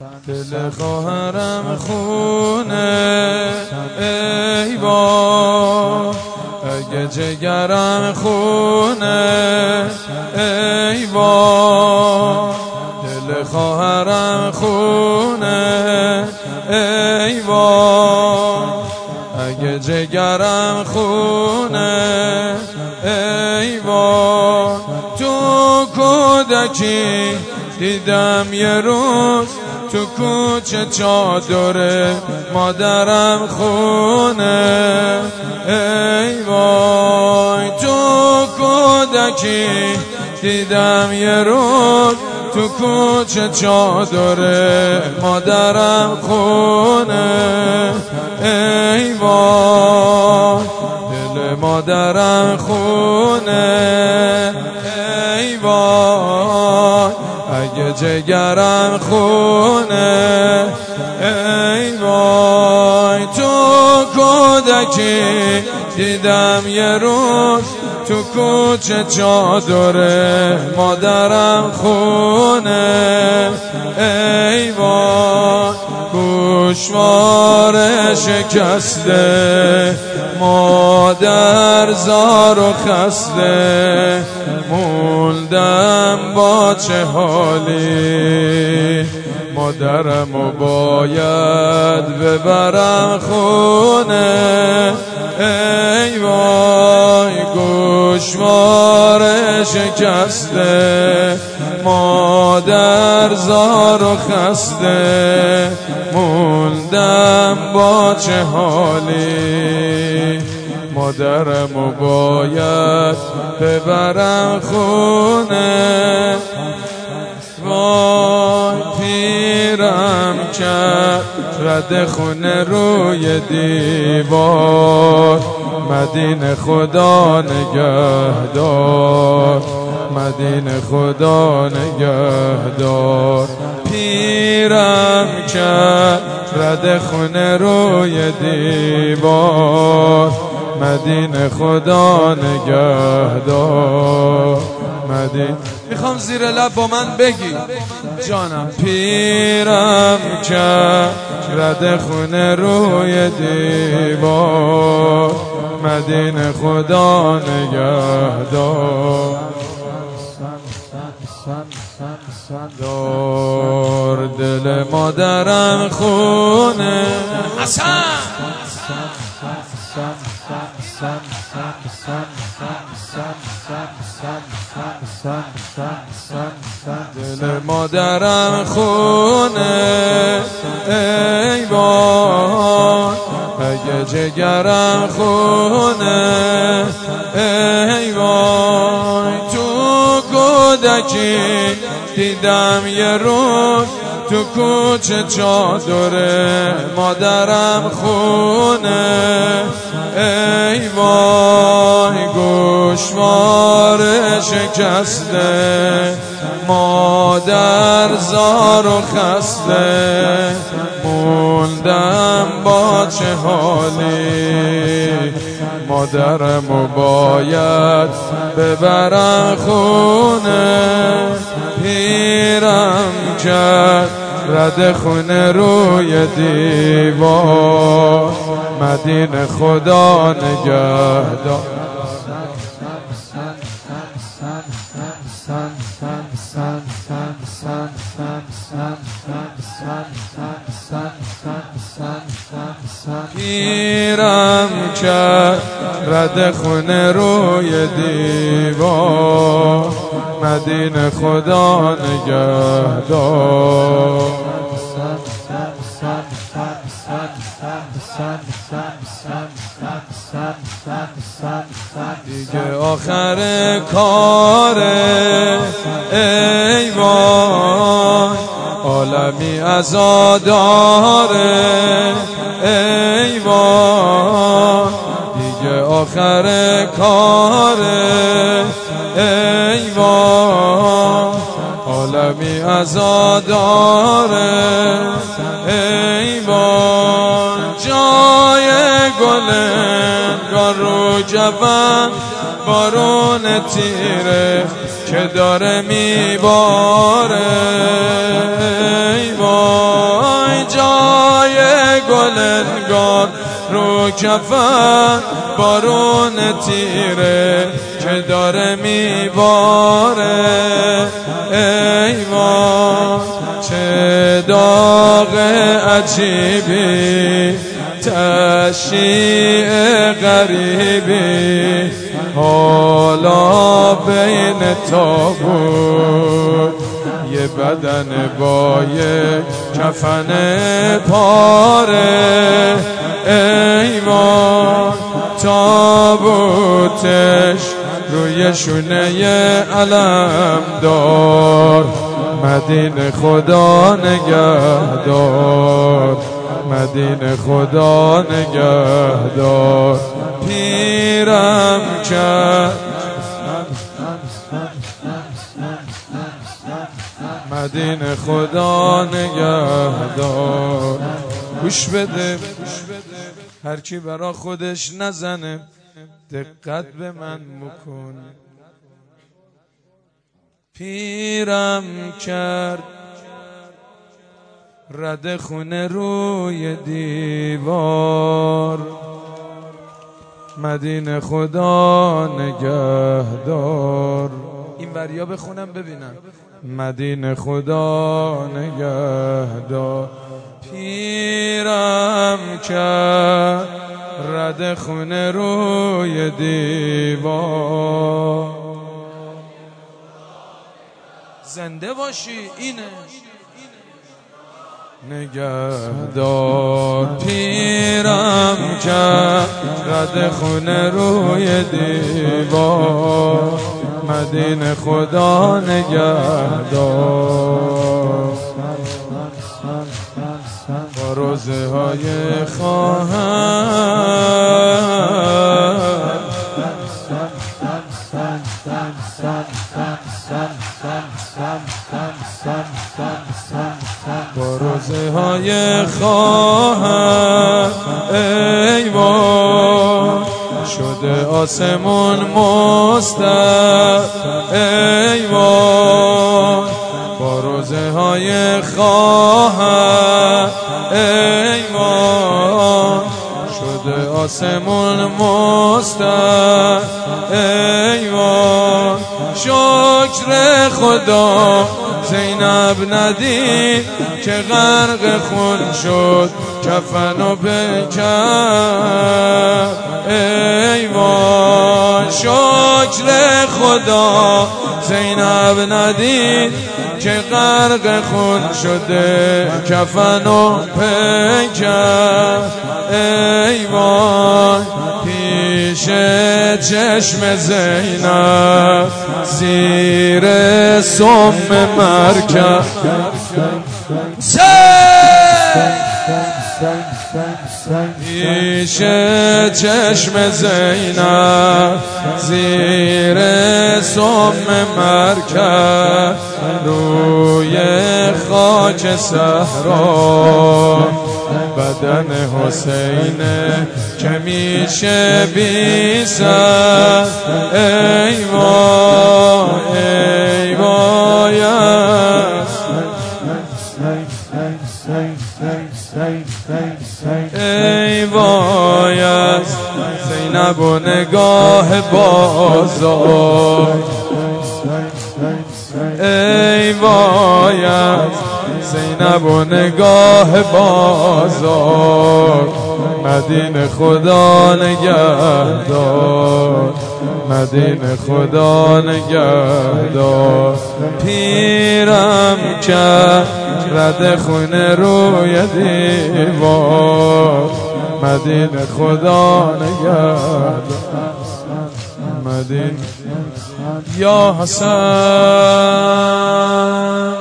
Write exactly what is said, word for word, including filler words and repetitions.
دل خواهرم خونه ای با اگه جگرم خونه ای با دل خواهرم خونه ای با اگه جگرم خونه ای با تو کودکی دیدم یه روز تو کوچه چادر مادرم خونه ای وای تو کودکی دیدم یه روز تو کوچه چادر مادرم خونه ای وای دل مادرم خونه ای وای اگه جگرم خونه ای وای تو کودکی دیدم یه روز تو کوچه چادر مادرم خونه ای وای گوشوار شکسته مادر زار و خسته موندم با چه حالی مادرمو باید ببرم خونه ای وای گوشوار شکسته مادر زار و خسته موندم با چه حالی مادرمو باید ببرم خونه وای پیرم کرد رد خونه روی دیوار مدینه خدا نگهدار مدینه خدا نگهدار پیرم کرد رد خونه روی دیوار مدینه خدا نگهدار مدینه میخوام زیر لب با من بگی جانم پیرم کرد رد خونه روی دیوار مدینه خدا نگهدار دار دل مادرم خونه حسن دل مادرم خونه ای وای اگه جگرم خونه ای وای تو کودکی دیدم یه روز تو کوچه چادر مادرم خونه ای وای گوشوار شکسته مادر زار و خسته موندم با چه حالی مادرمو باید ببرم خونه پیرم کرد رد خونه روی دیوار مدینه خدا نگهدار پیرم کرد رد خونه روی دیوار مدینه خدا نگهدار دیگه آخر کاره ای وای عالمی عزاداره ای وای دیگه آخر کاره ای وای عالمی عزاداره ای وای جای گل انگار رو جوان بارون تیره که داره میباره ای وای رو کفن بارون تیره که داره میباره. ایوان چه داغ عجیبی، تشیع غریبی، حالا بین تابوت یه بدن با یک کفن پاره. ایوان تابوتش روی شونه علم دار، مدینه خدا نگهدار، مدینه خدا نگهدار. پیرم کرد مدینه خدا نگهدار. گوش بده هر کی برا خودش نزنه دقت به من مکن. پیرم کرد رد خونه روی دیوار، مدینه خدا نگهدار. این وریا بخونم ببینم. مدینه خدا نگهدار. پیرم کرد رد خونه روی دیوار. زنده باشی اینه نگهدار. پیرم کرد رد خونه روی دیوار، مدینه خدا نگهدار. با روزه های خواهر با روزه های خواهر ایوان شده آسمون مستر. ایوان با روزه های خواهر ایوان شده آسمون مستر. ایوان شکر خدا زینب ندید که غرق خون شد کفن و پیکر. ایوان شکر خدا زینب ندید که غرق خون شده کفن و پیکر. ایوان پیش چشم زینب زیر سم مرکب پیش چشم زینب زیر سم مرکب روی خاک صحرا بدن حسین که میشه بی سر. ایوان ایوان ای وای زینب و نگاه بازار. ای وای زینب و نگاه بازار، مدینه خدا نگهدار، مدینه خدا نگهدار. پیرم کرد رد خونه روی دیوار، مدینه خدا نگهدار. مدینه یا حسن